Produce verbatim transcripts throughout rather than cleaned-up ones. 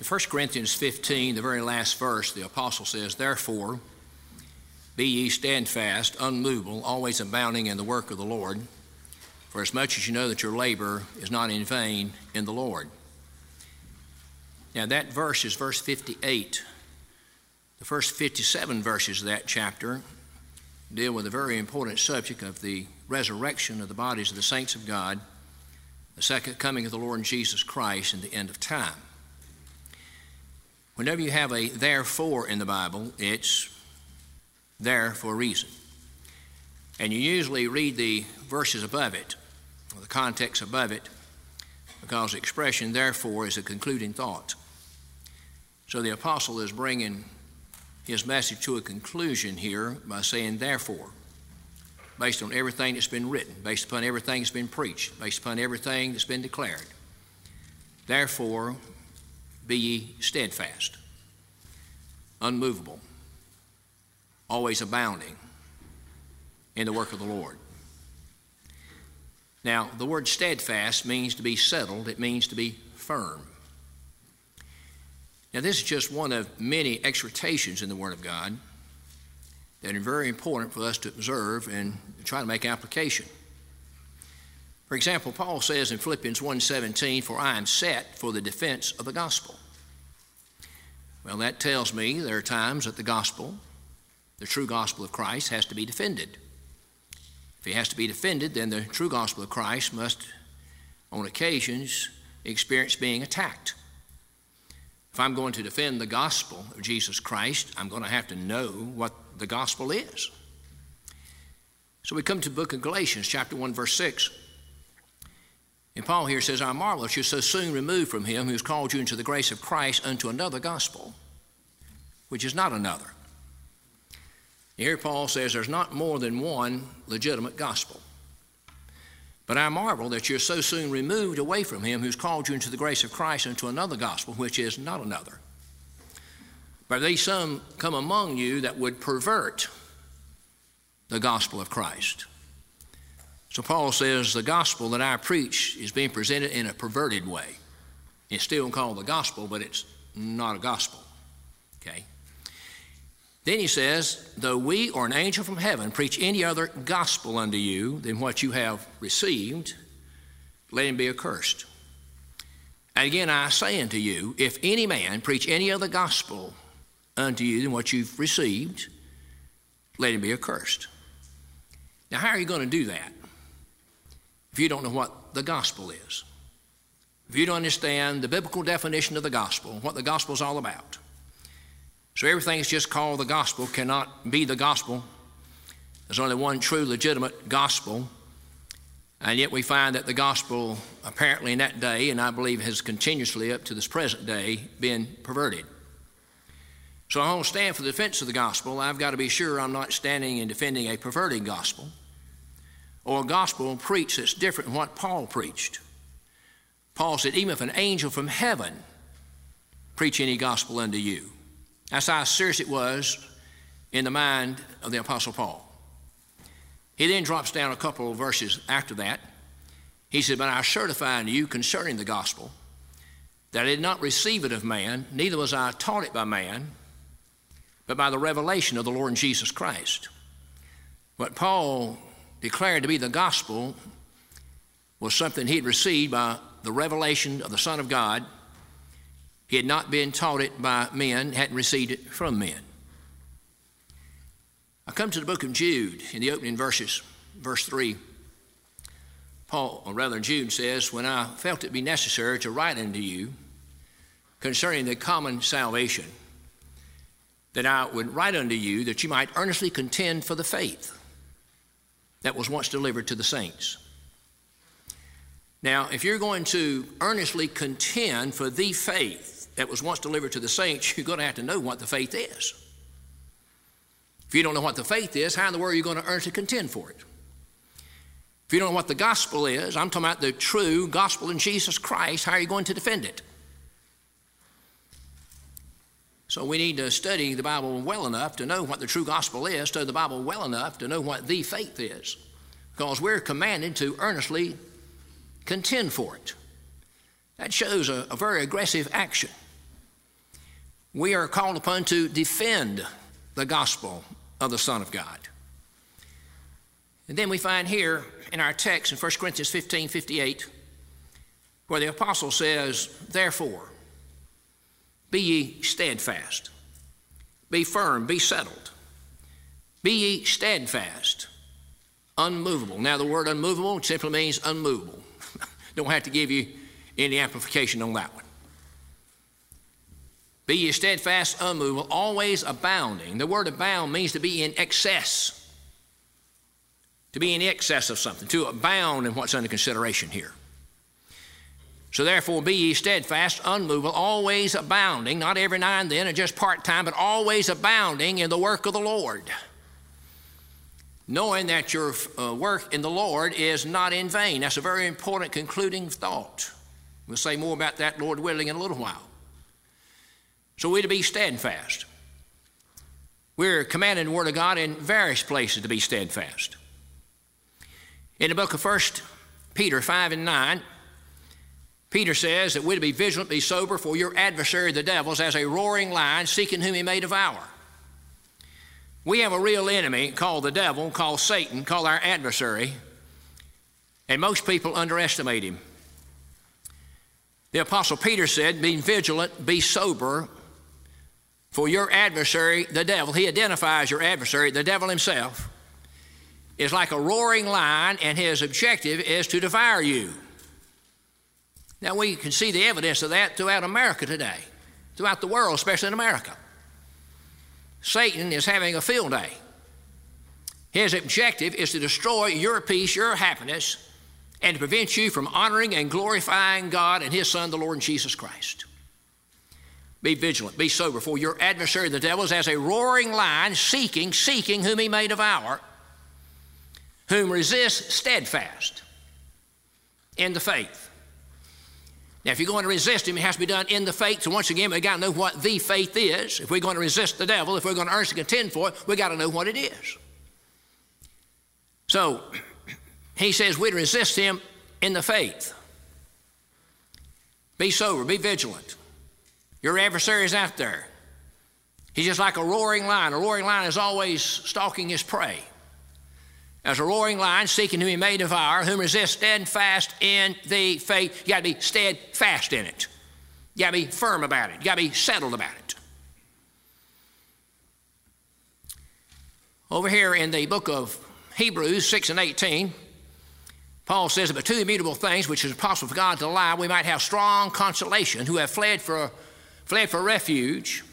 In First Corinthians fifteen, the very last verse, the apostle says, "Therefore, be ye steadfast, unmovable, always abounding in the work of the Lord, for as much as you know that your labor is not in vain in the Lord." Now that verse is verse fifty-eight. The first fifty-seven verses of that chapter deal with a very important subject of the resurrection of the bodies of the saints of God, the second coming of the Lord Jesus Christ, and the end of time. Whenever you have a therefore in the Bible, it's there for a reason. And you usually read the verses above it, or the context above it, because the expression therefore is a concluding thought. So the apostle is bringing his message to a conclusion here by saying therefore, based on everything that's been written, based upon everything that's been preached, based upon everything that's been declared. Therefore, be ye steadfast, unmovable, always abounding in the work of the Lord. Now, the word steadfast means to be settled. It means to be firm. Now, this is just one of many exhortations in the Word of God that are very important for us to observe and try to make application. For example, Paul says in Philippians one seventeen, "For I am set for the defense of the gospel." Well, that tells me there are times that the gospel, the true gospel of Christ, has to be defended. If it has to be defended, then the true gospel of Christ must, on occasions, experience being attacked. If I'm going to defend the gospel of Jesus Christ, I'm going to have to know what the gospel is. So we come to the book of Galatians, chapter one, verse six. And Paul here says, "I marvel that you're so soon removed from him who's called you into the grace of Christ unto another gospel, which is not another." Here Paul says there's not more than one legitimate gospel. "But I marvel that you're so soon removed away from him who's called you into the grace of Christ unto another gospel, which is not another. But there some come among you that would pervert the gospel of Christ." So Paul says the gospel that I preach is being presented in a perverted way. It's still called the gospel, but it's not a gospel. Okay? Then he says, "Though we or an angel from heaven preach any other gospel unto you than what you have received, let him be accursed. And again I say unto you, if any man preach any other gospel unto you than what you've received, let him be accursed." Now, how are you going to do that if you don't know what the gospel is? If you don't understand the biblical definition of the gospel, what the gospel is all about? So everything that's just called the gospel cannot be the gospel. There's only one true legitimate gospel. And yet we find that the gospel apparently in that day, and I believe has continuously up to this present day, been perverted. So I want to stand for the defense of the gospel. I've got to be sure I'm not standing and defending a perverted gospel or a gospel preached that's different than what Paul preached. Paul said, even if an angel from heaven preach any gospel unto you. That's how serious it was in the mind of the Apostle Paul. He then drops down a couple of verses after that. He said, "But I certify unto you concerning the gospel, that I did not receive it of man, neither was I taught it by man, but by the revelation of the Lord Jesus Christ." What Paul declared to be the gospel was something he had received by the revelation of the Son of God. He had not been taught it by men, hadn't received it from men. I come to the book of Jude in the opening verses, verse three. Paul, or rather Jude says, "When I felt it be necessary to write unto you concerning the common salvation, that I would write unto you that you might earnestly contend for the faith that was once delivered to the saints." Now, if you're going to earnestly contend for the faith that was once delivered to the saints, you're going to have to know what the faith is. If you don't know what the faith is, how in the world are you going to earnestly contend for it? If you don't know what the gospel is, I'm talking about the true gospel in Jesus Christ, how are you going to defend it? So we need to study the Bible well enough to know what the true gospel is, study the Bible well enough to know what the faith is, because we're commanded to earnestly contend for it. That shows a, a very aggressive action. we are called upon to defend the gospel of the Son of God. And then we find here in our text in First Corinthians fifteen fifty-eight, where the apostle says, therefore, be ye steadfast, be firm, be settled, be ye steadfast, unmovable. Now the word unmovable simply means unmovable. Don't have to give you any amplification on that one. Be ye steadfast, unmovable, always abounding. The word abound means to be in excess. To be in excess of something, to abound in what's under consideration here. So therefore, be ye steadfast, unmovable, always abounding, not every now and then or just part-time, but always abounding in the work of the Lord. Knowing that your uh, work in the Lord is not in vain. That's a very important concluding thought. We'll say more about that, Lord willing, in a little while. So we're to be steadfast. We're commanded in the Word of God in various places to be steadfast. In the book of First Peter five and nine, Peter says that we're to be vigilant, be sober, for your adversary, the devil, is as a roaring lion, seeking whom he may devour. We have a real enemy called the devil, called Satan, called our adversary, and most people underestimate him. The Apostle Peter said, be vigilant, be sober, for your adversary, the devil, he identifies your adversary, the devil himself, is like a roaring lion, and his objective is to devour you. Now, we can see the evidence of that throughout America today, throughout the world, especially in America. Satan is having a field day. His objective is to destroy your peace, your happiness, and to prevent you from honoring and glorifying God and His Son, the Lord Jesus Christ. Be vigilant, be sober, for your adversary, the devil, is as a roaring lion, seeking, seeking whom he may devour, whom resist steadfast in the faith. Now, if you're going to resist him, it has to be done in the faith. So once again, we've got to know what the faith is. If we're going to resist the devil, if we're going to earnestly contend for it, we've got to know what it is. So he says we'd resist him in the faith. Be sober, be vigilant. Your adversary is out there. He's just like a roaring lion. A roaring lion is always stalking his prey. As a roaring lion, seeking whom he may devour, whom resist steadfast in the faith. You got to be steadfast in it. You got to be firm about it. You got to be settled about it. Over here in the book of Hebrews six and eighteen, Paul says, but two immutable things which it is possible for God to allow, we might have strong consolation, who have fled for, fled for refuge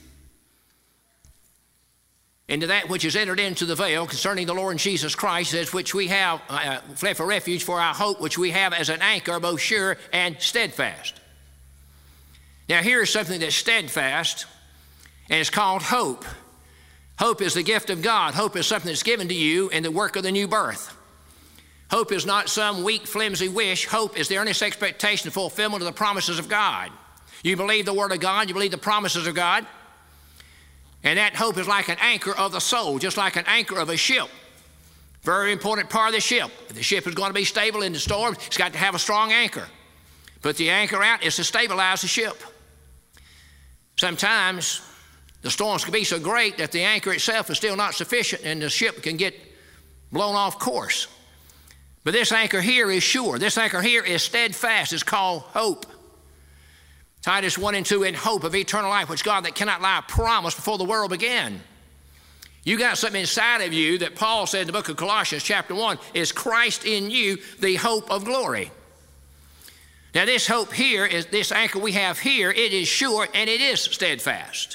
into that which is entered into the veil concerning the Lord Jesus Christ, as which we have uh, fled for refuge for our hope, which we have as an anchor, both sure and steadfast. Now here is something that's steadfast, and it's called hope. Hope is the gift of God. Hope is something that's given to you in the work of the new birth. Hope is not some weak, flimsy wish. Hope is the earnest expectation and fulfillment of the promises of God. You believe the Word of God, you believe the promises of God, and that hope is like an anchor of the soul, just like an anchor of a ship. Very important part of the ship. If the ship is going to be stable in the storm, it's got to have a strong anchor. Put the anchor out is to stabilize the ship. Sometimes the storms can be so great that the anchor itself is still not sufficient and the ship can get blown off course. But this anchor here is sure. This anchor here is steadfast. It's called hope. Titus one and two, in hope of eternal life, which God that cannot lie promised before the world began. You got something inside of you that Paul said in the book of Colossians chapter one, is Christ in you, the hope of glory. Now this hope here, is this anchor we have here, it is sure and it is steadfast.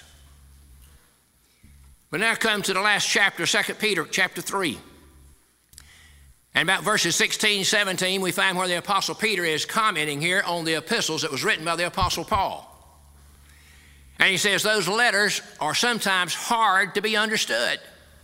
But now come to the last chapter, Second Peter chapter three. And about verses sixteen, seventeen, we find where the Apostle Peter is commenting here on the epistles that was written by the Apostle Paul. And he says those letters are sometimes hard to be understood.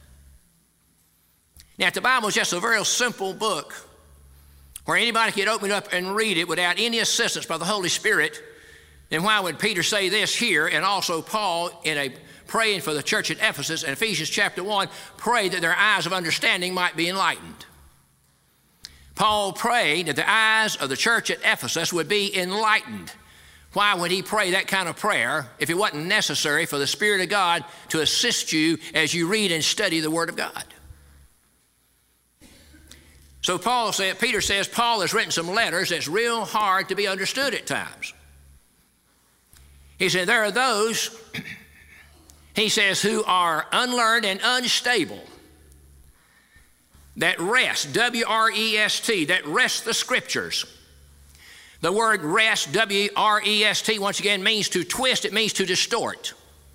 Now, if the Bible is just a very simple book where anybody could open it up and read it without any assistance by the Holy Spirit, then why would Peter say this here, and also Paul in a praying for the church at Ephesus in Ephesians chapter one, pray that their eyes of understanding might be enlightened. Paul prayed that the eyes of the church at Ephesus would be enlightened. Why would he pray that kind of prayer if it wasn't necessary for the Spirit of God to assist you as you read and study the Word of God? So Paul said, Peter says Paul has written some letters that's real hard to be understood at times. He said there are those, he says, who are unlearned and unstable, that rest, W R E S T, that rest the Scriptures. The word rest, W R E S T, once again means to twist, it means to distort.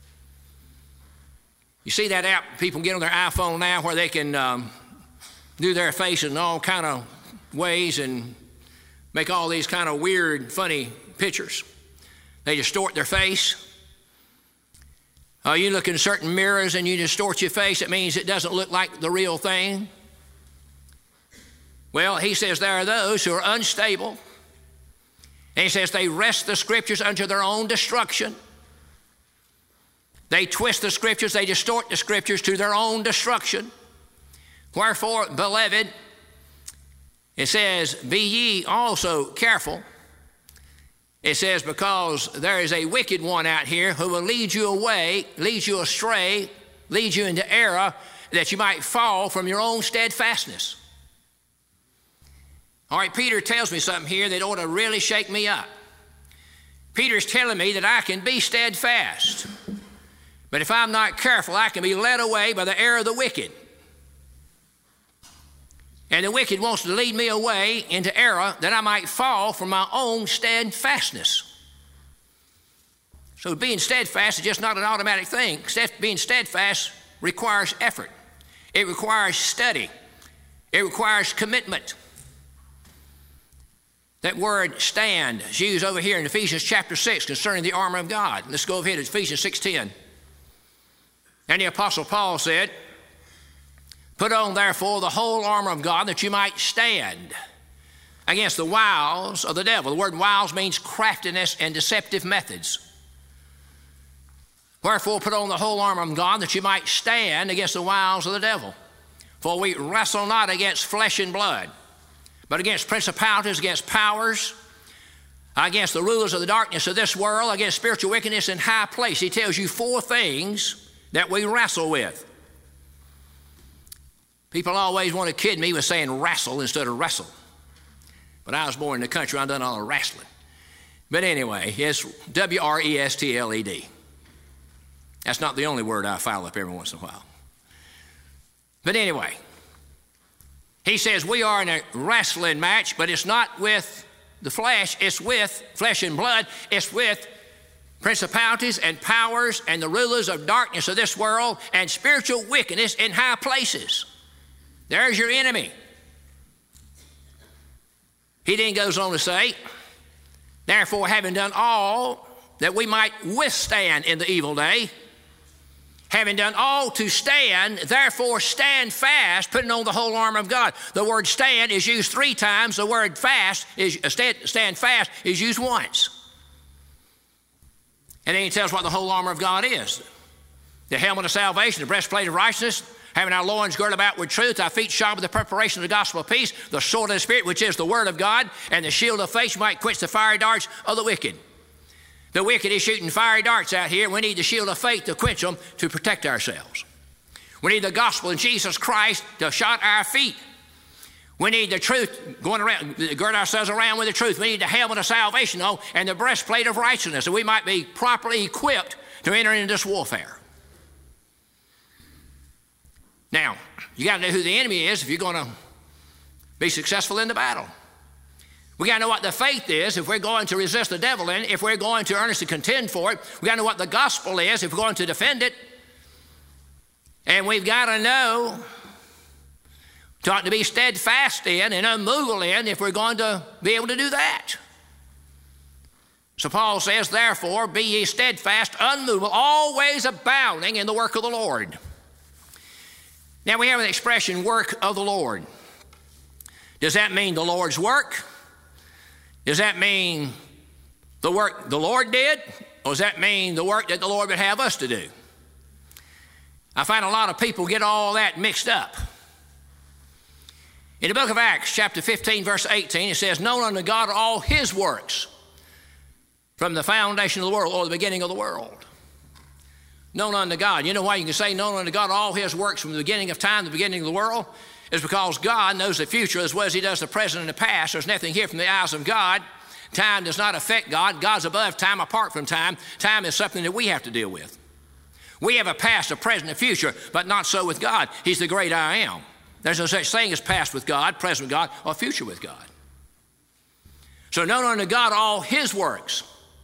You see that app people get on their iPhone now where they can um, do their face in all kind of ways and make all these kind of weird, funny pictures. They distort their face. Uh, you look in certain mirrors and you distort your face, it means it doesn't look like the real thing. Well, he says there are those who are unstable. And he says they wrest the Scriptures unto their own destruction. They twist the Scriptures, they distort the Scriptures to their own destruction. Wherefore, beloved, it says, be ye also careful. It says, because there is a wicked one out here who will lead you away, lead you astray, lead you into error, that you might fall from your own steadfastness. All right, Peter tells me something here that ought to really shake me up. Peter's telling me that I can be steadfast, but if I'm not careful, I can be led away by the error of the wicked. And the wicked wants to lead me away into error that I might fall from my own steadfastness. So being steadfast is just not an automatic thing. Being steadfast requires effort. It requires study. It requires commitment. That word stand is used over here in Ephesians chapter six concerning the armor of God. Let's go over here to Ephesians six ten. And the Apostle Paul said, put on therefore the whole armor of God that you might stand against the wiles of the devil. The word wiles means craftiness and deceptive methods. Wherefore put on the whole armor of God that you might stand against the wiles of the devil. For we wrestle not against flesh and blood, but against principalities, against powers, against the rulers of the darkness of this world, against spiritual wickedness in high place. He tells you four things that we wrestle with. People always want to kid me with saying wrestle instead of wrestle. But I was born in the country, I've done all the wrestling. But anyway, it's W R E S T L E D. That's not the only word I file up every once in a while. But anyway, he says we are in a wrestling match, but it's not with the flesh, it's with flesh and blood. It's with principalities and powers and the rulers of darkness of this world and spiritual wickedness in high places. There's your enemy. He then goes on to say, therefore having done all that we might withstand in the evil day, having done all to stand, therefore stand fast, putting on the whole armor of God. The word stand is used three times. The word fast is stand, stand fast is used once. And then he tells what the whole armor of God is. The helmet of salvation, the breastplate of righteousness, having our loins girded about with truth, our feet shod with the preparation of the gospel of peace, the sword of the Spirit, which is the word of God, and the shield of faith, you might quench the fiery darts of the wicked. The wicked is shooting fiery darts out here. We need the shield of faith to quench them, to protect ourselves. We need the gospel in Jesus Christ to shod our feet. We need the truth going around, gird ourselves around with the truth. We need the helmet of salvation, though, and the breastplate of righteousness, so we might be properly equipped to enter into this warfare. Now, you got to know who the enemy is if you're going to be successful in the battle. We got to know what the faith is if we're going to resist the devil in it, if we're going to earnestly contend for it. We got to know what the gospel is if we're going to defend it. And we've got to know to, to be steadfast in and unmovable in if we're going to be able to do that. So Paul says, therefore, be ye steadfast, unmovable, always abounding in the work of the Lord. Now we have an expression, work of the Lord. Does that mean the Lord's work? Does that mean the work the Lord did? Or does that mean the work that the Lord would have us to do? I find a lot of people get all that mixed up. In the book of Acts, chapter fifteen, verse eighteen, it says, known unto God are all his works. from the foundation of the world, or the beginning of the world. Known unto God. You know why you can say known unto God all his works from the beginning of time to the beginning of the world? Is because God knows the future as well as he does the present and the past. There's nothing here from the eyes of God. Time does not affect God. God's above time, apart from time. Time is something that we have to deal with. We have a past, a present, a future, but not so with God. He's the great I am. There's no such thing as past with God, present with God, or future with God. So known unto God all his works.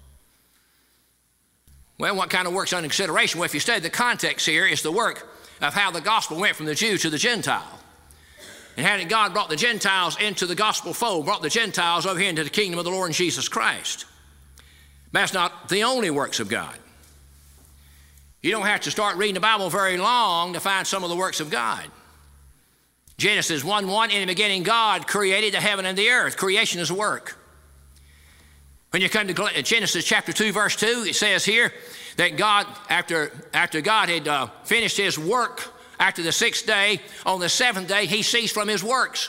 Well, what kind of works under consideration? Well, if you study the context here, it's the work of how the gospel went from the Jew to the Gentile. And how God brought the Gentiles into the gospel fold, brought the Gentiles over here into the kingdom of the Lord Jesus Christ. That's not the only works of God. You don't have to start reading the Bible very long to find some of the works of God. Genesis one one, in the beginning God created the heaven and the earth. Creation is a work. When you come to Genesis chapter two, verse two, it says here that God, after, after God had uh, finished his work after the sixth day, on the seventh day, he ceased from his works.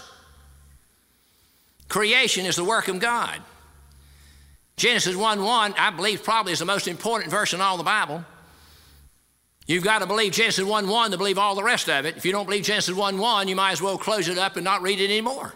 Creation is the work of God. Genesis one one, I believe, probably is the most important verse in all the Bible. You've got to believe Genesis one one to believe all the rest of it. If you don't believe Genesis one one, you might as well close it up and not read it anymore.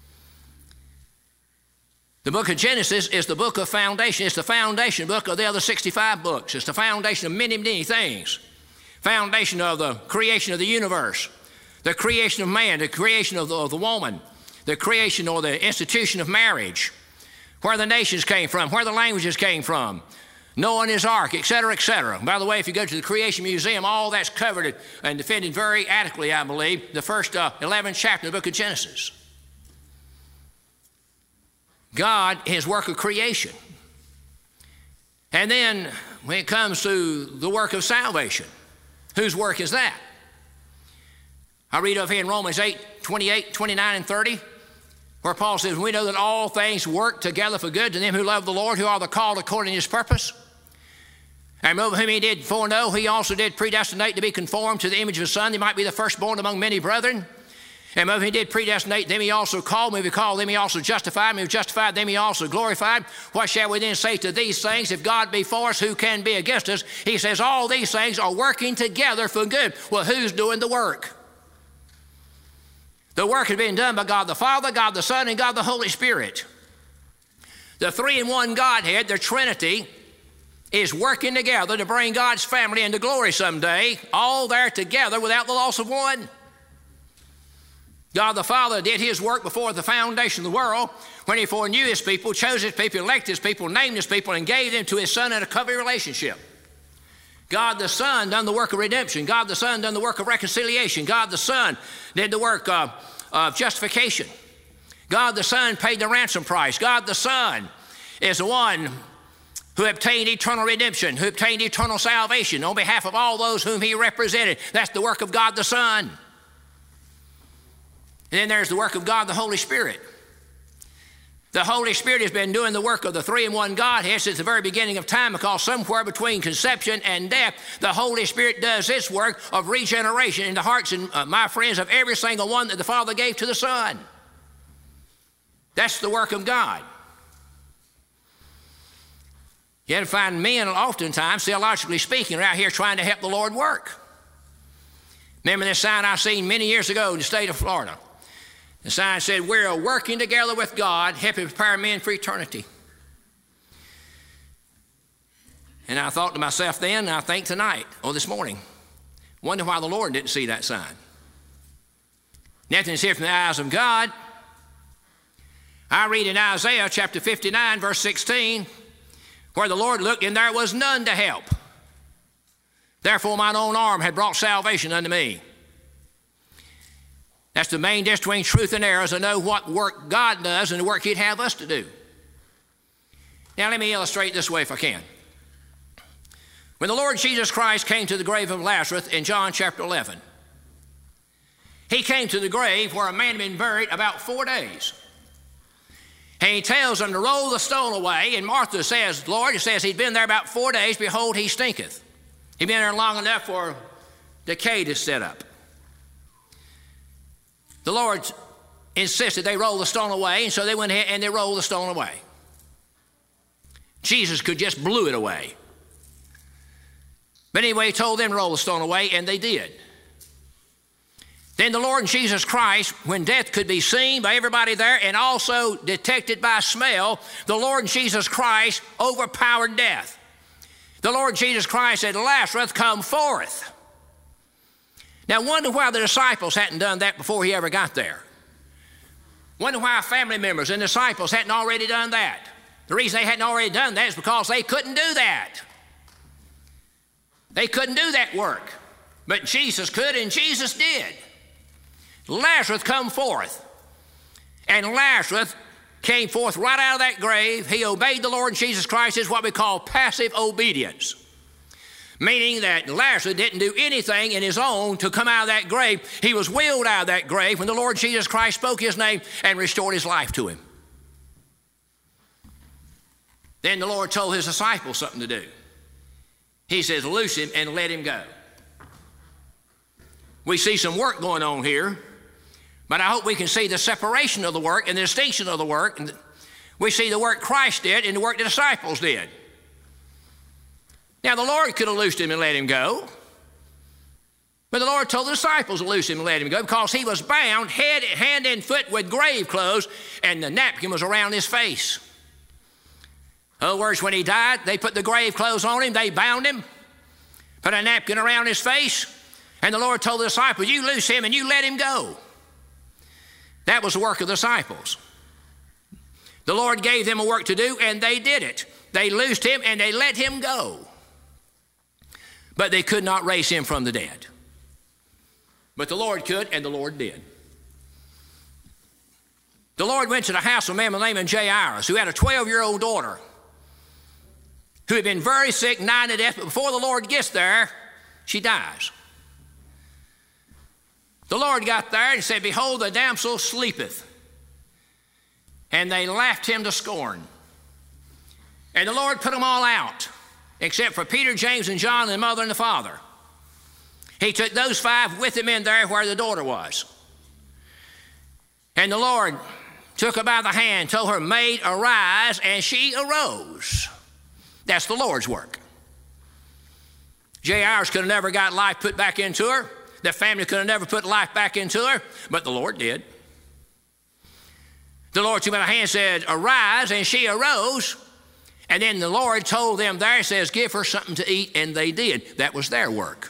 The book of Genesis is the book of foundation. It's the foundation book of the other sixty-five books. It's the foundation of many, many things. Foundation of the creation of the universe, the creation of man, the creation of the, of the woman, the creation or the institution of marriage, where the nations came from, where the languages came from, Noah and his ark, et cetera, et cetera. By the way, if you go to the Creation Museum, all that's covered and defended very adequately, I believe, the first uh, eleven chapter of the book of Genesis. God, his work of creation. And then when it comes to the work of salvation, whose work is that? I read over here in Romans eight, twenty-eight, twenty-nine, and thirty, where Paul says, we know that all things work together for good to them who love the Lord, who are the called according to his purpose. And whom he did foreknow, he also did predestinate to be conformed to the image of his Son, he might be the firstborn among many brethren. And whom he did predestinate, them he also called. Whom he called, them he also justified. Whom he justified, them he also glorified. What shall we then say to these things? If God be for us, who can be against us? He says all these things are working together for good. Well, who's doing the work? The work is being done by God the Father, God the Son, and God the Holy Spirit. The three-in-one Godhead, the Trinity, is working together to bring God's family into glory someday, all there together without the loss of one. God the Father did his work before the foundation of the world, when he foreknew his people, chose his people, elected his people, named his people, and gave them to his Son in a covenant relationship. God the Son done the work of redemption. God the Son done the work of reconciliation. God the Son did the work of, of justification. God the Son paid the ransom price. God the Son is the one who obtained eternal redemption, who obtained eternal salvation on behalf of all those whom he represented. That's the work of God the Son. And then there's the work of God the Holy Spirit. The Holy Spirit has been doing the work of the three-in-one Godhead since the very beginning of time, because somewhere between conception and death, the Holy Spirit does its work of regeneration in the hearts, and uh, my friends, of every single one that the Father gave to the Son. That's the work of God. You have to find men oftentimes, theologically speaking, out here trying to help the Lord work. Remember this sign I seen many years ago in the state of Florida? The sign said, we're working together with God, helping prepare men for eternity. And I thought to myself then, and I think tonight, or this morning, wonder why the Lord didn't see that sign. Nothing is here from the eyes of God. I read in Isaiah chapter fifty-nine, verse sixteen, where the Lord looked, and there was none to help. Therefore mine own arm had brought salvation unto me. That's the main difference between truth and error, is to know what work God does and the work he'd have us to do. Now let me illustrate this way if I can. When the Lord Jesus Christ came to the grave of Lazarus in John chapter eleven, he came to the grave where a man had been buried about four days. And he tells them to roll the stone away, and Martha says, Lord, it says he'd been there about four days, behold, he stinketh. He'd been there long enough for decay to set up. The Lord insisted they roll the stone away, and so they went ahead and they rolled the stone away. Jesus could just blew it away. But anyway, he told them to roll the stone away, and they did. Then the Lord Jesus Christ, when death could be seen by everybody there and also detected by smell, the Lord Jesus Christ overpowered death. The Lord Jesus Christ said, Lazarus, come forth. Now, wonder why the disciples hadn't done that before he ever got there. Wonder why family members and disciples hadn't already done that. The reason they hadn't already done that is because they couldn't do that. They couldn't do that work. But Jesus could, and Jesus did. Lazarus come forth. And Lazarus came forth right out of that grave. He obeyed the Lord Jesus Christ. It's what we call passive obedience. Meaning that Lazarus didn't do anything in his own to come out of that grave. He was wheeled out of that grave when the Lord Jesus Christ spoke his name and restored his life to him. Then the Lord told his disciples something to do. He says, loose him and let him go. We see some work going on here, but I hope we can see the separation of the work and the distinction of the work. We see the work Christ did and the work the disciples did. Now, the Lord could have loosed him and let him go, but the Lord told the disciples to loose him and let him go because he was bound head, hand and foot with grave clothes, and the napkin was around his face. In other words, when he died, they put the grave clothes on him, they bound him, put a napkin around his face, and the Lord told the disciples, you loose him and you let him go. That was the work of the disciples. The Lord gave them a work to do, and they did it. They loosed him and they let him go. But they could not raise him from the dead. But the Lord could, and the Lord did. The Lord went to the house of a man by the name of Jairus, who had a twelve-year-old daughter who had been very sick, nigh to death, but before the Lord gets there, she dies. The Lord got there and said, behold, the damsel sleepeth. And they laughed him to scorn. And the Lord put them all out, except for Peter, James, and John, and the mother and the father. He took those five with him in there where the daughter was. And the Lord took her by the hand, told her, maid, arise, and she arose. That's the Lord's work. Jairus could have never got life put back into her. The family could have never put life back into her, but the Lord did. The Lord took her by the hand and said, arise, and she arose. And then the Lord told them there, says, give her something to eat, and they did. That was their work.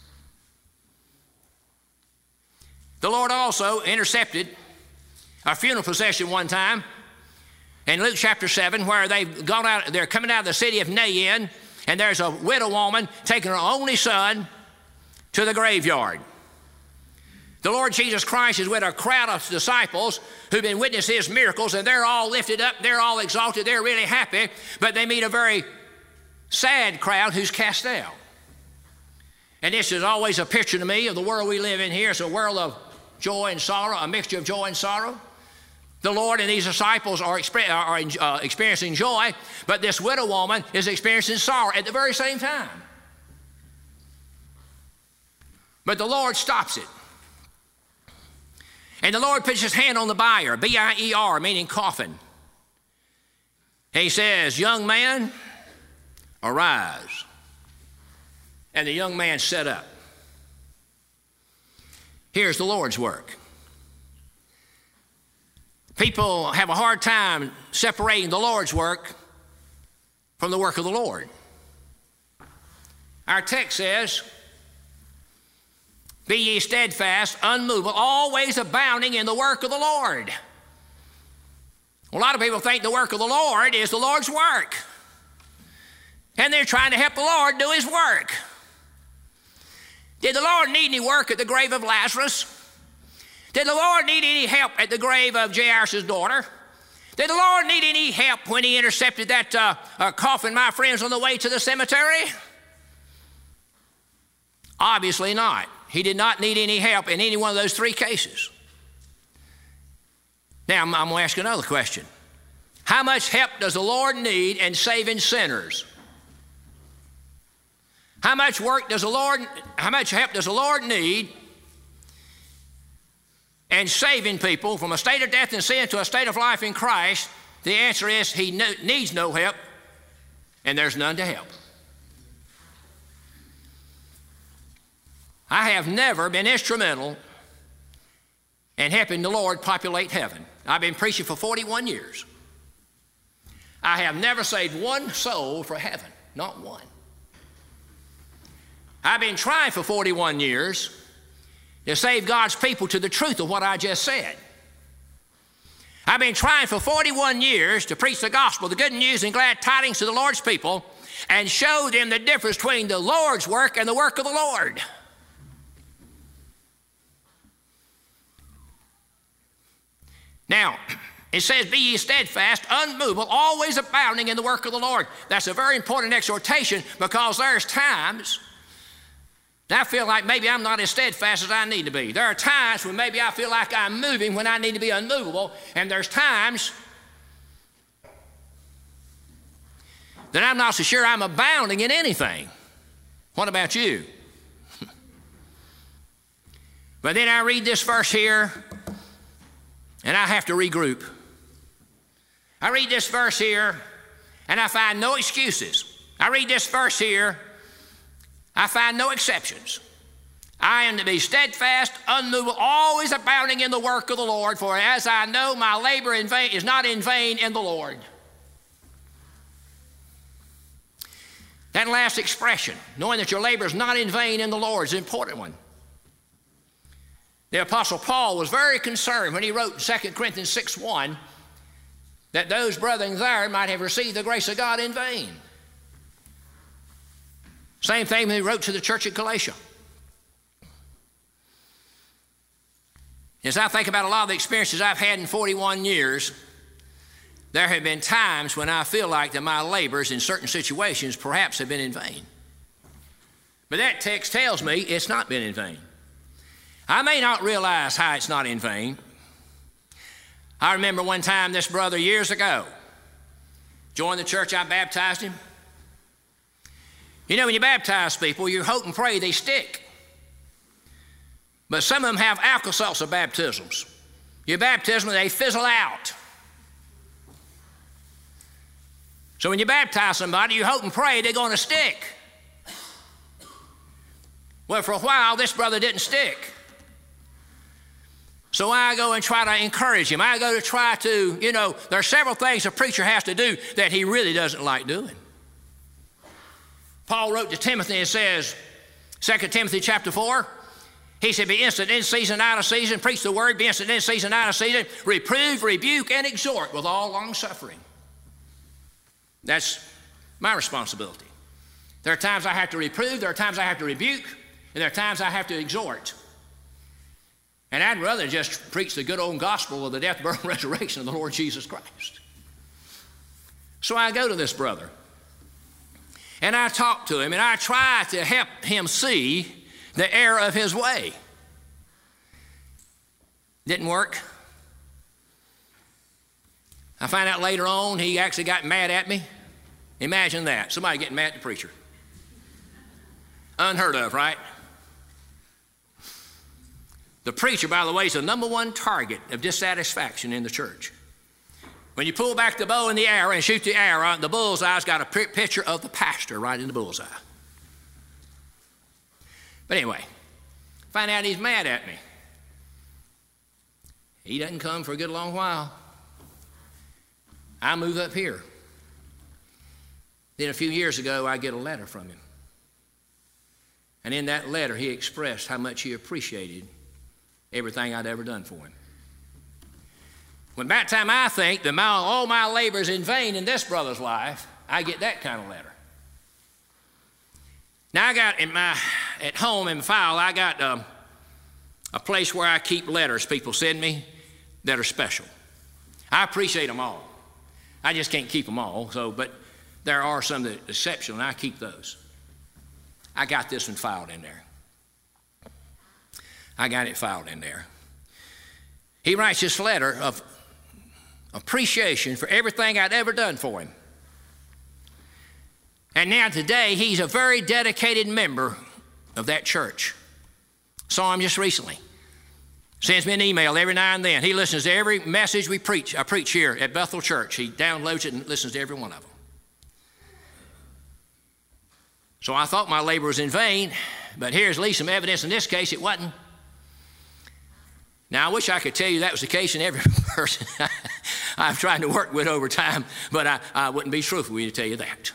The Lord also intercepted a funeral procession one time in Luke chapter seven, where they've gone out, they're coming out of the city of Nain, and there's a widow woman taking her only son to the graveyard. The Lord Jesus Christ is with a crowd of disciples who've been witnessing his miracles, and they're all lifted up, they're all exalted, they're really happy, but they meet a very sad crowd who's cast out. And this is always a picture to me of the world we live in here. It's a world of joy and sorrow, a mixture of joy and sorrow. The Lord and these disciples are, exper- are uh, experiencing joy, but this widow woman is experiencing sorrow at the very same time. But the Lord stops it. And the Lord puts his hand on the bier, B I E R, meaning coffin. And he says, young man, arise. And the young man sat up. Here's the Lord's work. People have a hard time separating the Lord's work from the work of the Lord. Our text says, be ye steadfast, unmovable, always abounding in the work of the Lord. A lot of people think the work of the Lord is the Lord's work. And they're trying to help the Lord do his work. Did the Lord need any work at the grave of Lazarus? Did the Lord need any help at the grave of Jairus' daughter? Did the Lord need any help when he intercepted that uh, uh, coffin, my friends, on the way to the cemetery? Obviously not. He did not need any help in any one of those three cases. Now, I'm, I'm going to ask another question. How much help does the Lord need in saving sinners? How much work does the Lord, how much help does the Lord need in saving people from a state of death and sin to a state of life in Christ? The answer is he no, needs no help and there's none to help. I have never been instrumental in helping the Lord populate heaven. I've been preaching for forty-one years. I have never saved one soul for heaven, not one. I've been trying for forty-one years to save God's people to the truth of what I just said. I've been trying for forty-one years to preach the gospel, the good news and glad tidings to the Lord's people, and show them the difference between the Lord's work and the work of the Lord. Now, it says, be ye steadfast, unmovable, always abounding in the work of the Lord. That's a very important exhortation, because there's times that I feel like maybe I'm not as steadfast as I need to be. There are times when maybe I feel like I'm moving when I need to be unmovable, and there's times that I'm not so sure I'm abounding in anything. What about you? But then I read this verse here, and I have to regroup. I read this verse here, and I find no excuses. I read this verse here, I find no exceptions. I am to be steadfast, unmovable, always abounding in the work of the Lord, for as I know my labor in vain is not in vain in the Lord. That last expression, knowing that your labor is not in vain in the Lord, is an important one. The Apostle Paul was very concerned when he wrote in Second Corinthians six one that those brethren there might have received the grace of God in vain. Same thing when he wrote to the church at Galatia. As I think about a lot of the experiences I've had in forty-one years, there have been times when I feel like that my labors in certain situations perhaps have been in vain. But that text tells me it's not been in vain. I may not realize how it's not in vain. I remember one time this brother years ago joined the church. I baptized him. You know, when you baptize people, you hope and pray they stick. But some of them have Alka-Seltzer baptisms. Your baptism, they fizzle out. So when you baptize somebody, you hope and pray they're going to stick. Well, for a while, this brother didn't stick. So I go and try to encourage him. I go to try to, you know, there are several things a preacher has to do that he really doesn't like doing. Paul wrote to Timothy and says, Second Timothy chapter four, he said, be instant in season, out of season, preach the word, be instant in season, out of season, reprove, rebuke, and exhort with all long suffering. That's my responsibility. There are times I have to reprove, there are times I have to rebuke, and there are times I have to exhort. And I'd rather just preach the good old gospel of the death, burial, and resurrection of the Lord Jesus Christ. So I go to this brother, and I talk to him, and I try to help him see the error of his way. Didn't work. I find out later on he actually got mad at me. Imagine that, somebody getting mad at the preacher. Unheard of, right? The preacher, by the way, is the number one target of dissatisfaction in the church. When you pull back the bow in the arrow and shoot the arrow, the bullseye's got a picture of the pastor right in the bullseye. But anyway, find out he's mad at me. He doesn't come for a good long while. I move up here. Then a few years ago, I get a letter from him. And in that letter, he expressed how much he appreciated everything I'd ever done for him. When by the time I think that my, all my labor is in vain in this brother's life, I get that kind of letter. Now I got in my, at home in my file, I got um, a place where I keep letters people send me that are special. I appreciate them all. I just can't keep them all, so, but there are some that are exceptional, and I keep those. I got this one filed in there. I got it filed in there. He writes this letter of appreciation for everything I'd ever done for him. And now today, he's a very dedicated member of that church. Saw him just recently. Sends me an email every now and then. He listens to every message we preach. I preach here at Bethel Church. He downloads it and listens to every one of them. So I thought my labor was in vain, but here's at least some evidence in this case it wasn't. Now, I wish I could tell you that was the case in every person I'm trying to work with over time, but I, I wouldn't be truthful to tell you that.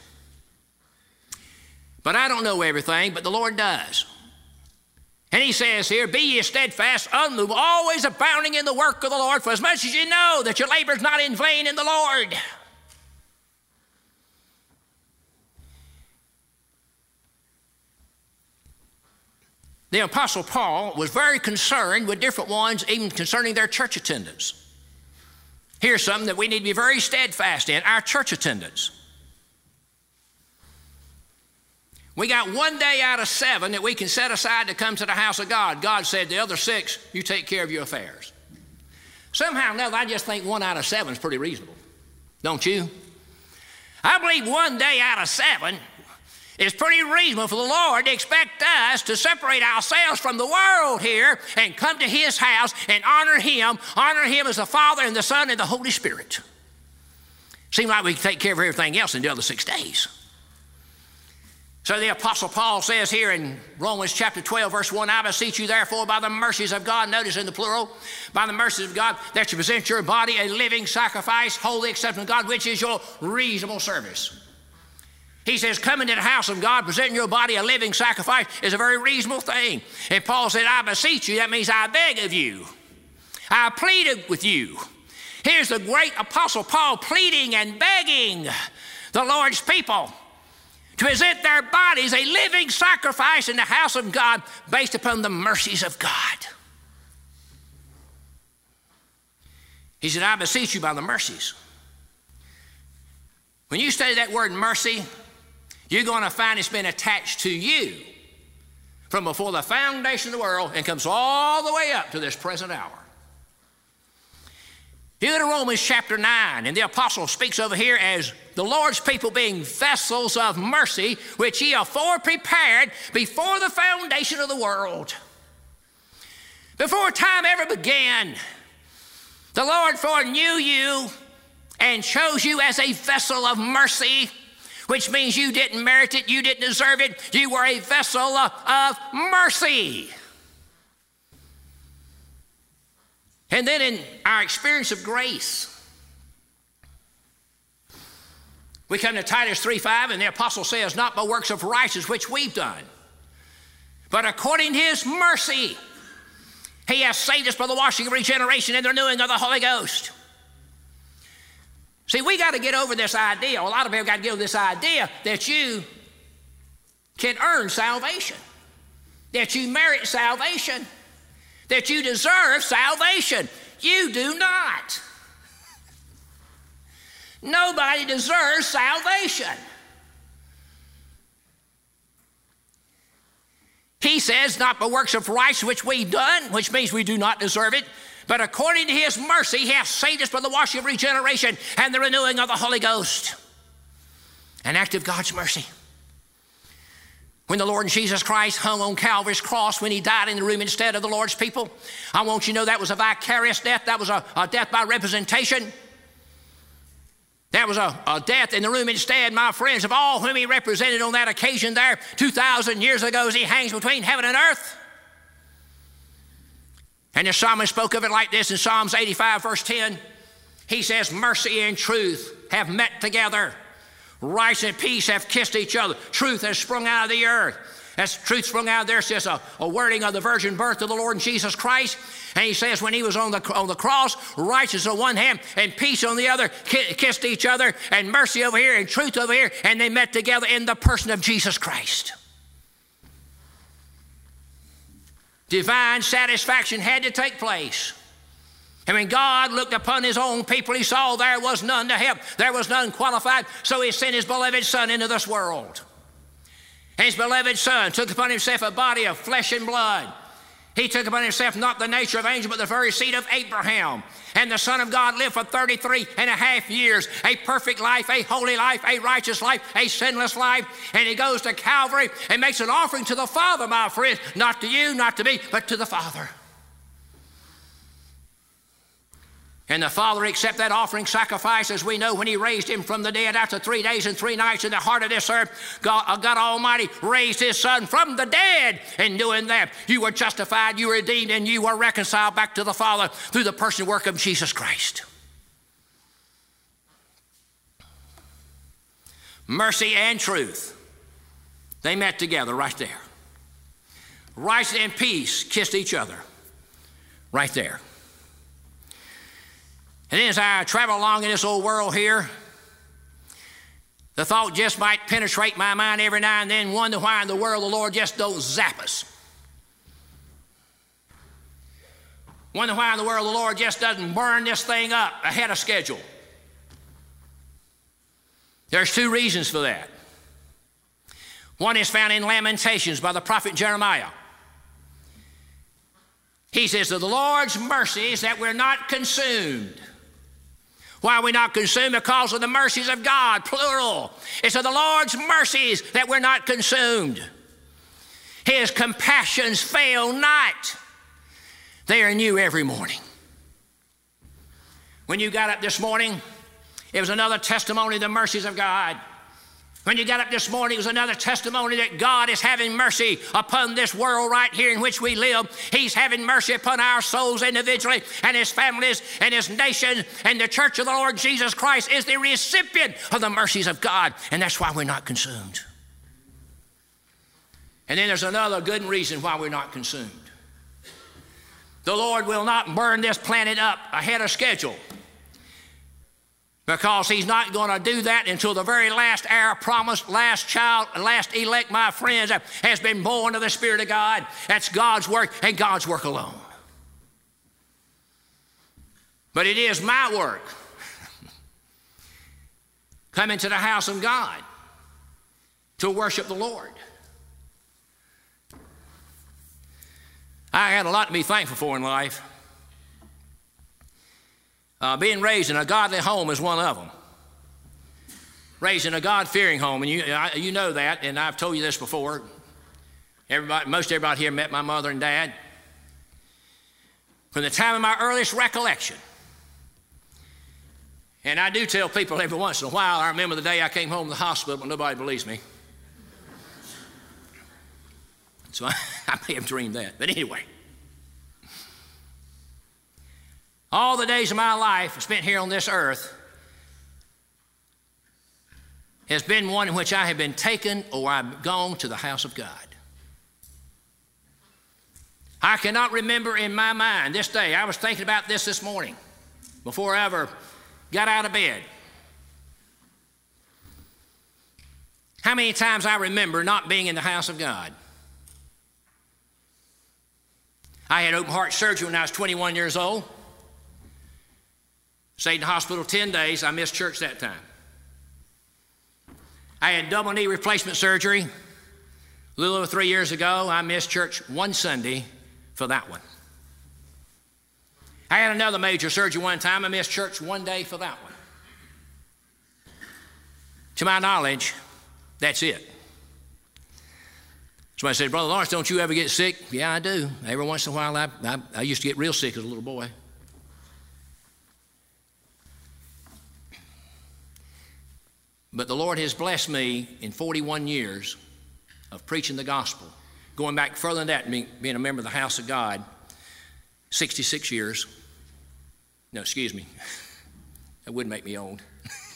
But I don't know everything, but the Lord does. And he says here, be ye steadfast, unmovable, always abounding in the work of the Lord, for as much as you know that your labor is not in vain in the Lord. The Apostle Paul was very concerned with different ones, even concerning their church attendance. Here's something that we need to be very steadfast in, our church attendance. We got one day out of seven that we can set aside to come to the house of God. God said the other six, you take care of your affairs. Somehow or another, I just think one out of seven is pretty reasonable. Don't you? I believe one day out of seven it's pretty reasonable for the Lord to expect us to separate ourselves from the world here and come to his house and honor him, honor him as the Father and the Son and the Holy Spirit. Seems like we can take care of everything else in the other six days. So the Apostle Paul says here in Romans chapter twelve, verse one, I beseech you therefore by the mercies of God, notice in the plural, by the mercies of God, that you present your body a living sacrifice, holy, acceptable to God, which is your reasonable service. He says, coming to the house of God, presenting your body a living sacrifice is a very reasonable thing. And Paul said, I beseech you, that means I beg of you. I plead with you. Here's the great Apostle Paul pleading and begging the Lord's people to present their bodies a living sacrifice in the house of God based upon the mercies of God. He said, I beseech you by the mercies. When you study that word mercy, you're going to find it's been attached to you from before the foundation of the world and comes all the way up to this present hour. You go to Romans chapter nine, and the apostle speaks over here as the Lord's people being vessels of mercy, which he afore prepared before the foundation of the world. Before time ever began, the Lord foreknew you and chose you as a vessel of mercy, which means you didn't merit it, you didn't deserve it, you were a vessel of, of mercy. And then in our experience of grace, we come to Titus three five, and the apostle says, not by works of righteousness which we've done, but according to his mercy, he has saved us by the washing of regeneration and the renewing of the Holy Ghost. See, we got to get over this idea, a lot of people got to get over this idea that you can earn salvation, that you merit salvation, that you deserve salvation. You do not. Nobody deserves salvation. He says, not by works of righteousness which we've done, which means we do not deserve it, but according to his mercy, he has saved us by the washing of regeneration and the renewing of the Holy Ghost. An act of God's mercy. When the Lord Jesus Christ hung on Calvary's cross, when he died in the room instead of the Lord's people, I want you to know that was a vicarious death. That was a, a death by representation. That was a, a death in the room instead, my friends, of all whom he represented on that occasion there two thousand years ago as he hangs between heaven and earth. And the psalmist spoke of it like this in Psalms eighty-five, verse ten. He says, mercy and truth have met together. Righteousness and peace have kissed each other. Truth has sprung out of the earth. As truth sprung out of there, it's just a, a wording of the virgin birth of the Lord Jesus Christ. And he says when he was on the, on the cross, righteousness on one hand and peace on the other, kissed each other, and mercy over here and truth over here, and they met together in the person of Jesus Christ. Divine satisfaction had to take place. And when God looked upon his own people, he saw there was none to help. There was none qualified. So he sent his beloved Son into this world. And his beloved Son took upon himself a body of flesh and blood. He took upon himself not the nature of angel, but the very seed of Abraham. And the Son of God lived for thirty-three and a half years, a perfect life, a holy life, a righteous life, a sinless life. And he goes to Calvary and makes an offering to the Father, my friends, not to you, not to me, but to the Father. And the Father accept that offering sacrifice, as we know when He raised Him from the dead after three days and three nights in the heart of this earth. God, God Almighty raised His Son from the dead. And doing that, you were justified, you were redeemed, and you were reconciled back to the Father through the person and work of Jesus Christ. Mercy and truth, they met together right there. Righteousness and peace kissed each other right there. And then as I travel along in this old world here, the thought just might penetrate my mind every now and then, wonder why in the world the Lord just don't zap us. Wonder why in the world the Lord just doesn't burn this thing up ahead of schedule. There's two reasons for that. One is found in Lamentations by the prophet Jeremiah. He says, of the Lord's mercies that we're not consumed. Why are we not consumed? Because of the mercies of God, plural. It's of the Lord's mercies that we're not consumed. His compassions fail not. They are new every morning. When you got up this morning, it was another testimony of the mercies of God. When you got up this morning, it was another testimony that God is having mercy upon this world right here in which we live. He's having mercy upon our souls individually and His families and His nation, and the church of the Lord Jesus Christ is the recipient of the mercies of God, and that's why we're not consumed. And then there's another good reason why we're not consumed. The Lord will not burn this planet up ahead of schedule, because He's not going to do that until the very last hour promised, last child, last elect, my friends, has been born of the Spirit of God. That's God's work and God's work alone. But it is my work coming to the house of God to worship the Lord. I had a lot to be thankful for in life. Uh, being raised in a godly home is one of them. Raised in a God-fearing home, and you, I, you know that, and I've told you this before. Everybody, most everybody here met my mother and dad. From the time of my earliest recollection, and I do tell people every once in a while, I remember the day I came home from the hospital, but nobody believes me. So I, I may have dreamed that, but anyway. All the days of my life spent here on this earth has been one in which I have been taken or I've gone to the house of God. I cannot remember in my mind this day. I was thinking about this this morning before I ever got out of bed. How many times I remember not being in the house of God. I had open heart surgery when I was twenty-one years old. Stayed in the hospital ten days. I missed church that time. I had double knee replacement surgery a little over three years ago. I missed church one Sunday for that one. I had another major surgery one time. I missed church one day for that one. To my knowledge, that's it. Somebody said, Brother Lawrence, don't you ever get sick? Yeah, I do. Every once in a while, I, I, I used to get real sick as a little boy. But the Lord has blessed me in forty-one years of preaching the gospel. Going back further than that, being, being a member of the house of God, sixty-six years. No, excuse me. That would make me old.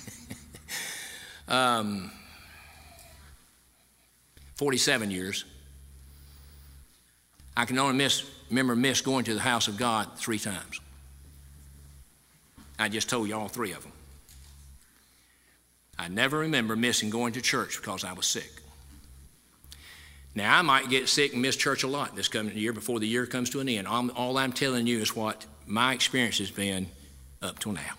um, forty-seven years. I can only miss, remember miss going to the house of God three times. I just told you all three of them. I never remember missing going to church because I was sick. Now, I might get sick and miss church a lot this coming year before the year comes to an end. All, all I'm telling you is what my experience has been up till now.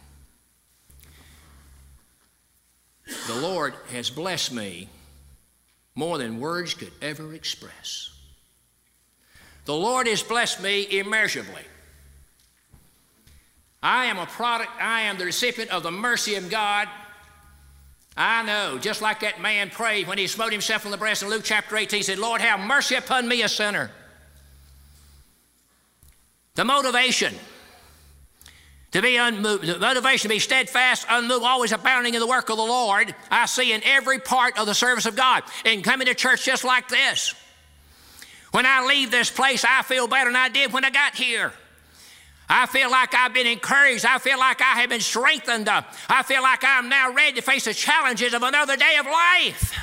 The Lord has blessed me more than words could ever express. The Lord has blessed me immeasurably. I am a product, I am the recipient of the mercy of God. I know, just like that man prayed when he smote himself on the breast in Luke chapter eighteen, he said, Lord, have mercy upon me, a sinner. The motivation To be unmoved, the motivation to be steadfast, unmoved, always abounding in the work of the Lord, I see in every part of the service of God. And coming to church just like this. When I leave this place, I feel better than I did when I got here. I feel like I've been encouraged. I feel like I have been strengthened. I feel like I'm now ready to face the challenges of another day of life.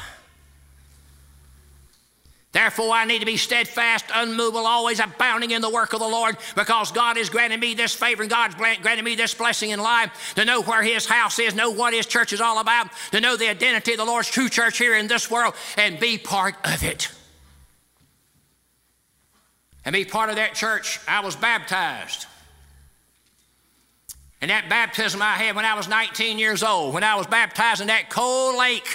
Therefore, I need to be steadfast, unmovable, always abounding in the work of the Lord, because God has granted me this favor and God's granted me this blessing in life, to know where His house is, know what His church is all about, to know the identity of the Lord's true church here in this world, and be part of it. And be part of that church. I was baptized. And that baptism I had when I was nineteen years old, when I was baptized in that cold lake.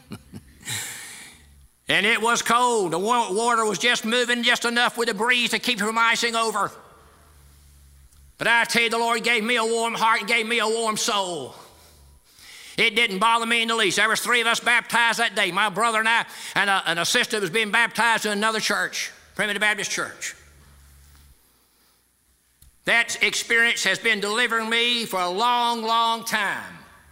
And it was cold. The water was just moving just enough with the breeze to keep it from icing over. But I tell you, the Lord gave me a warm heart and gave me a warm soul. It didn't bother me in the least. There was three of us baptized that day, my brother and I, and a, and a sister was being baptized in another church, Primitive Baptist Church. That experience has been delivering me for a long, long time.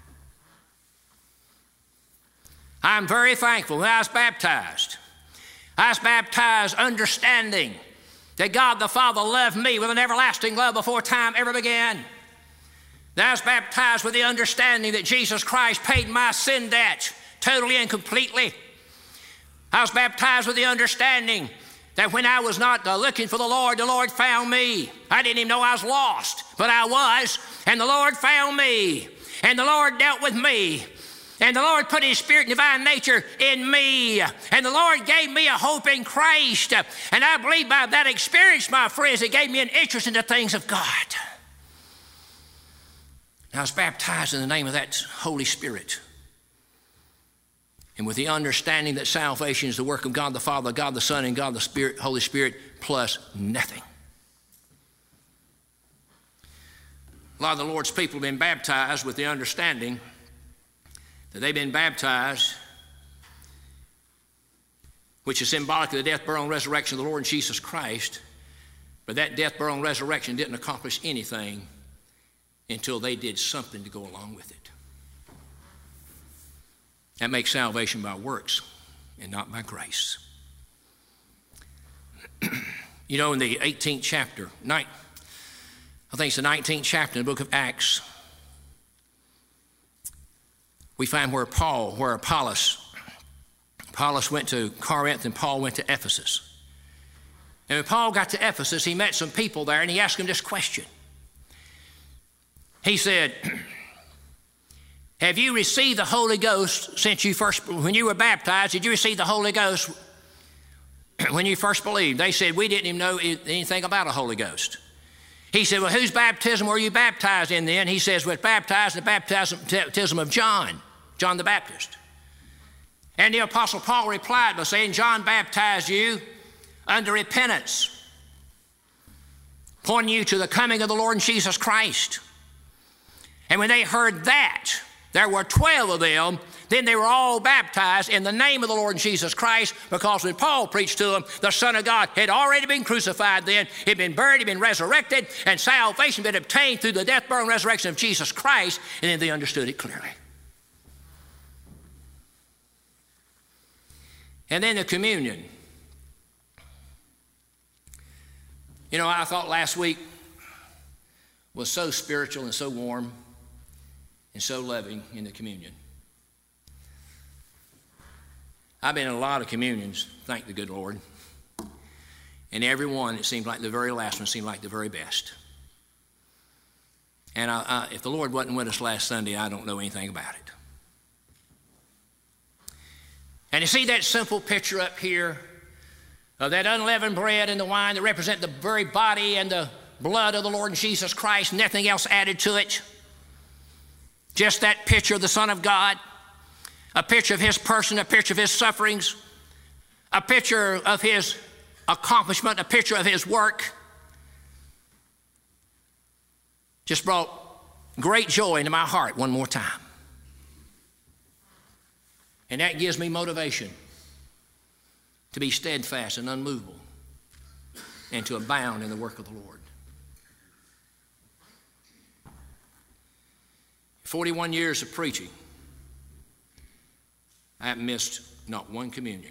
I'm very thankful when I was baptized. I was baptized understanding that God the Father loved me with an everlasting love before time ever began. I was baptized with the understanding that Jesus Christ paid my sin debt totally and completely. I was baptized with the understanding that when I was not uh, looking for the Lord, the Lord found me. I didn't even know I was lost, but I was, and the Lord found me, and the Lord dealt with me. And the Lord put His Spirit and divine nature in me. And the Lord gave me a hope in Christ. And I believe by that experience, my friends, it gave me an interest in the things of God. And I was baptized in the name of that Holy Spirit. And with the understanding that salvation is the work of God the Father, God the Son, and God the Spirit, Holy Spirit, plus nothing. A lot of the Lord's people have been baptized with the understanding that they've been baptized, which is symbolic of the death, burial, and resurrection of the Lord Jesus Christ. But that death, burial, and resurrection didn't accomplish anything until they did something to go along with it. That makes salvation by works and not by grace. You know, in the eighteenth chapter, I think it's the nineteenth chapter in the book of Acts, we find where Paul, where Apollos, Apollos went to Corinth and Paul went to Ephesus. And when Paul got to Ephesus, he met some people there and he asked them this question. He said, have you received the Holy Ghost since you first, when you were baptized, did you receive the Holy Ghost when you first believed? They said, we didn't even know anything about a Holy Ghost. He said, well, whose baptism were you baptized in then? He says, we're baptized in the baptism, baptism of John, John the Baptist. And the Apostle Paul replied by saying, John baptized you under repentance, pointing you to the coming of the Lord Jesus Christ. And when they heard that, there were twelve of them. Then they were all baptized in the name of the Lord Jesus Christ, because when Paul preached to them, the Son of God had already been crucified then, he'd been buried, he'd been resurrected, and salvation had been obtained through the death, burial, and resurrection of Jesus Christ, and then they understood it clearly. And then the communion. You know, I thought last week was so spiritual and so warm and so loving in the communion. I've been in a lot of communions, thank the good Lord. And every one, it seemed like the very last one seemed like the very best. And I, I, if the Lord wasn't with us last Sunday, I don't know anything about it. And you see that simple picture up here of that unleavened bread and the wine that represent the very body and the blood of the Lord Jesus Christ, nothing else added to it. Just that picture of the Son of God, a picture of His person, a picture of His sufferings, a picture of His accomplishment, a picture of His work. Just brought great joy into my heart one more time. And that gives me motivation to be steadfast and unmovable and to abound in the work of the Lord. forty-one years of preaching, I haven't missed not one communion.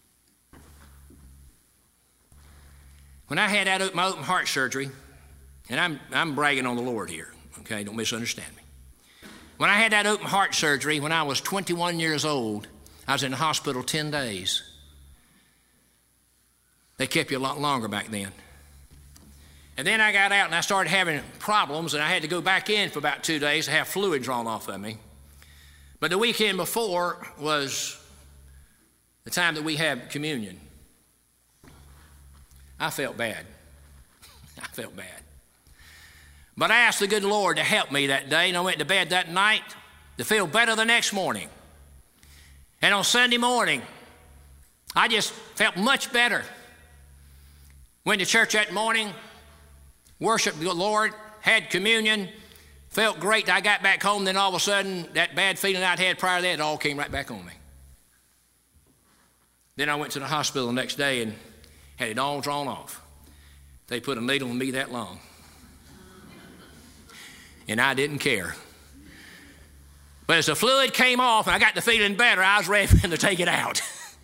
When I had that, my open heart surgery, and I'm, I'm bragging on the Lord here, okay, don't misunderstand me. When I had that open heart surgery, when I was twenty-one years old, I was in the hospital ten days. They kept you a lot longer back then. And then I got out and I started having problems, and I had to go back in for about two days to have fluid drawn off of me. But the weekend before was the time that we had communion. I felt bad. I felt bad. But I asked the good Lord to help me that day, and I went to bed that night to feel better the next morning. And on Sunday morning, I just felt much better. Went to church that morning, worshiped the Lord, had communion, felt great. I got back home, then all of a sudden, that bad feeling I'd had prior to that, it all came right back on me. Then I went to the hospital the next day and had it all drawn off. They put a needle in me that long. And I didn't care. But as the fluid came off and I got the feeling better, I was ready for them to take it out.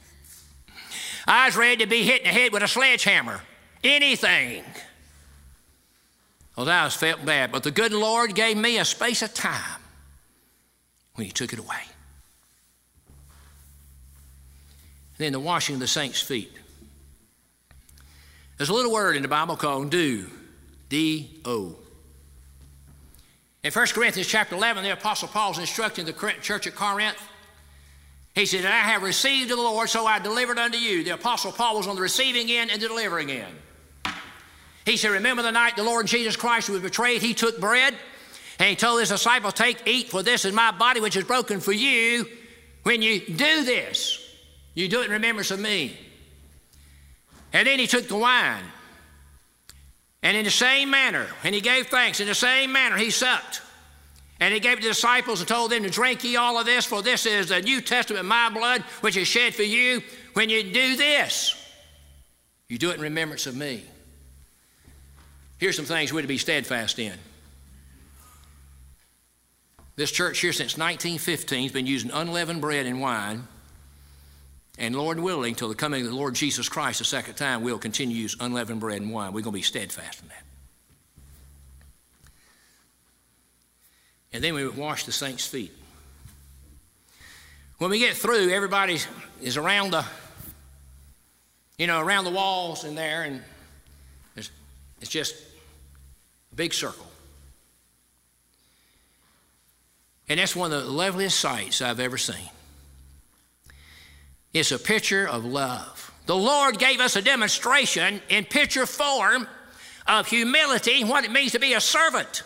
I was ready to be hit in the head with a sledgehammer. Anything. Well, I was felt bad, but the good Lord gave me a space of time when He took it away. And then the washing of the saints' feet. There's a little word in the Bible called do, D O. In First Corinthians chapter eleven, the Apostle Paul is instructing the church at Corinth. He said, I have received of the Lord, so I delivered unto you. The Apostle Paul was on the receiving end and the delivering end. He said, remember the night the Lord Jesus Christ was betrayed, He took bread, and He told His disciples, take, eat, for this is my body which is broken for you. When you do this, you do it in remembrance of me. And then He took the wine, and in the same manner, and He gave thanks, in the same manner He supped. And He gave the disciples and told them to drink ye all of this, for this is the New Testament of my blood, which is shed for you. When you do this, you do it in remembrance of me. Here's some things we're to be steadfast in. This church here since nineteen fifteen has been using unleavened bread and wine. And Lord willing, till the coming of the Lord Jesus Christ the second time, we'll continue to use unleavened bread and wine. We're going to be steadfast in that. And then we wash the saints' feet. When we get through, everybody is around the, you know, around the walls in there, and it's, it's just a big circle. And that's one of the loveliest sights I've ever seen. It's a picture of love. The Lord gave us a demonstration in picture form of humility, what it means to be a servant.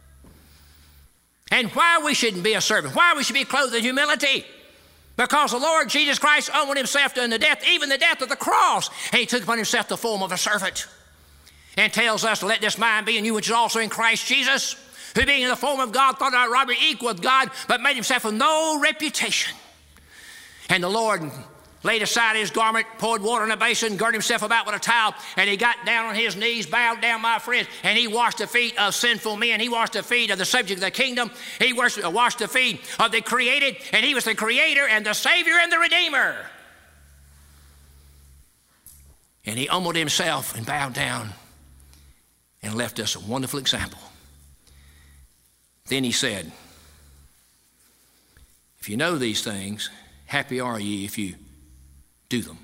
And why we shouldn't be a servant, why we should be clothed in humility. Because the Lord Jesus Christ humbled Himself to the death, even the death of the cross, and He took upon Himself the form of a servant. And tells us to let this mind be in you, which is also in Christ Jesus, who being in the form of God thought not robbery equal with God, but made Himself of no reputation. And the Lord laid aside His garment, poured water in a basin, girded Himself about with a towel, and He got down on His knees, bowed down, my friends, and He washed the feet of sinful men. He washed the feet of the subject of the kingdom. He washed, uh, washed the feet of the created, and He was the Creator and the Savior and the Redeemer. And He humbled Himself and bowed down and left us a wonderful example. Then He said, if you know these things, happy are ye if you do them.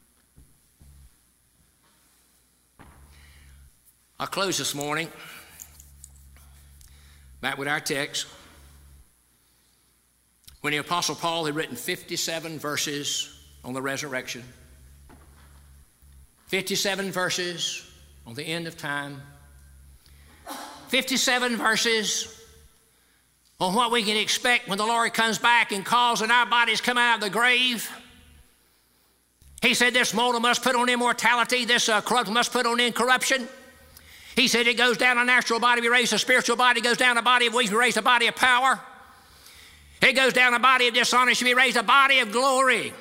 I'll close this morning back with our text. When the Apostle Paul had written fifty-seven verses on the resurrection, fifty-seven verses on the end of time, fifty-seven verses on what we can expect when the Lord comes back and calls and our bodies come out of the grave. He said this mortal must put on immortality, this uh, corrupt must put on incorruption. He said it goes down a natural body, we raise a spiritual body, it goes down a body of weakness, we raise a body of power. It goes down a body of dishonor, should be raised a body of glory.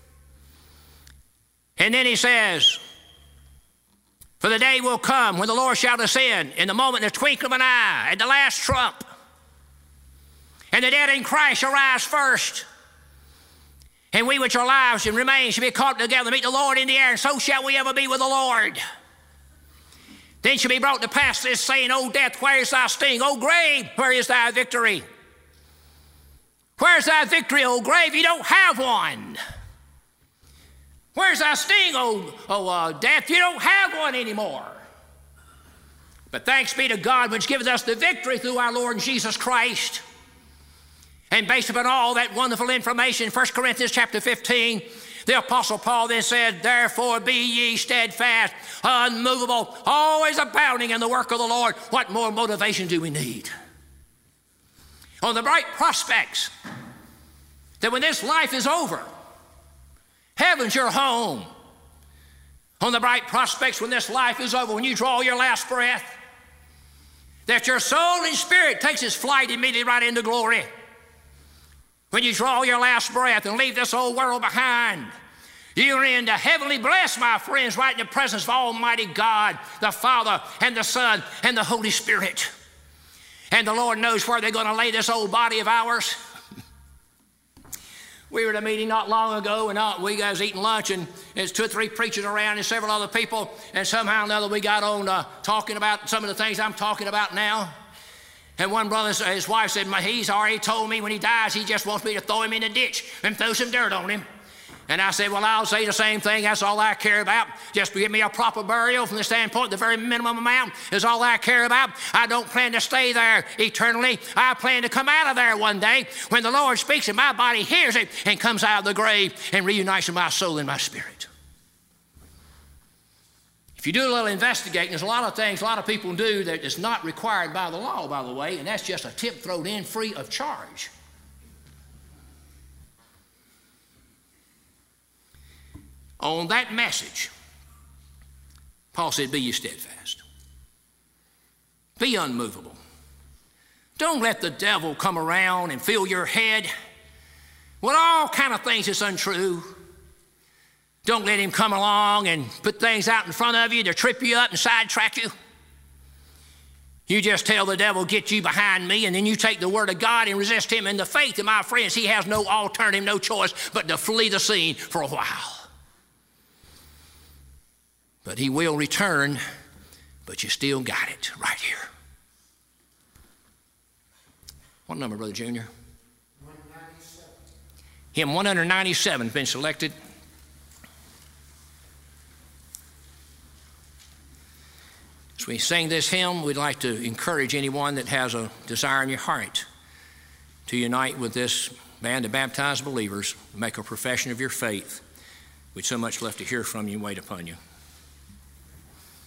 And then he says, for the day will come when the Lord shall descend in the moment, in the twinkle of an eye, at the last trump. And the dead in Christ shall rise first. And we which are alive and remain shall be caught together to meet the Lord in the air, and so shall we ever be with the Lord. Then shall be brought to pass this saying, O death, where is thy sting? O grave, where is thy victory? Where's thy victory, O grave? You don't have one. Where's thy sting, O, o uh, death? You don't have one anymore. But thanks be to God, which giveth us the victory through our Lord Jesus Christ. And based upon all that wonderful information, First Corinthians chapter fifteen, the Apostle Paul then said, therefore be ye steadfast, unmovable, always abounding in the work of the Lord. What more motivation do we need? On the bright prospects that when this life is over, heaven's your home. On the bright prospects when this life is over, when you draw your last breath, that your soul and spirit takes its flight immediately right into glory. When you draw your last breath and leave this old world behind, you're in the heavenly bliss, my friends, right in the presence of Almighty God, the Father and the Son and the Holy Spirit. And the Lord knows where they're going to lay this old body of ours. We were at a meeting not long ago, and uh, we guys eating lunch, and there's two or three preachers around and several other people, and somehow or another we got on uh, talking about some of the things I'm talking about now. And one brother, his wife said, he's already told me when he dies, he just wants me to throw him in the ditch and throw some dirt on him. And I said, well, I'll say the same thing. That's all I care about. Just give me a proper burial from the standpoint, the very minimum amount is all I care about. I don't plan to stay there eternally. I plan to come out of there one day when the Lord speaks and my body hears it and comes out of the grave and reunites with my soul and my spirit. If you do a little investigating, there's a lot of things a lot of people do that is not required by the law, by the way, and that's just a tip thrown in free of charge. On that message, Paul said, be ye steadfast. Be unmovable. Don't let the devil come around and fill your head with all kind of things that's untrue. Don't let him come along and put things out in front of you to trip you up and sidetrack you. You just tell the devil, get you behind me, and then you take the word of God and resist him in the faith. And my friends, he has no alternative, no choice but to flee the scene for a while. But he will return, but you still got it right here. What number, Brother Junior? one ninety-seven. Hymn one ninety-seven has been selected. As we sing this hymn, we'd like to encourage anyone that has a desire in your heart to unite with this band of baptized believers, make a profession of your faith. We'd so much love to hear from you and wait upon you.